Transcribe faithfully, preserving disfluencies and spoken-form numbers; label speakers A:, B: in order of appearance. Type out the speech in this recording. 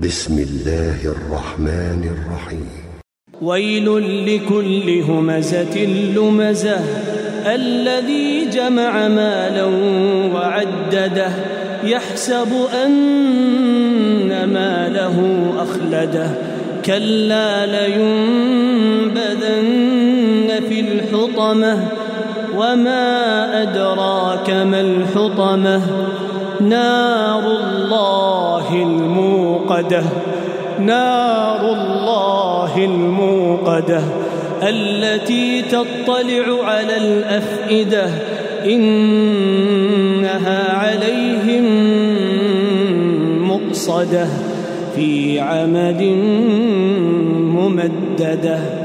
A: بسم الله الرحمن الرحيم.
B: ويل لكل همزة لمزة الذي جمع مالا وعدده يحسب أن ماله أخلده كلا لينبذن في الحطمة وما أدراك ما الحطمة نار الله الموقدة نار الله الموقدة التي تطلع على الأفئدة إنها عليهم مؤصدة في عمد ممددة.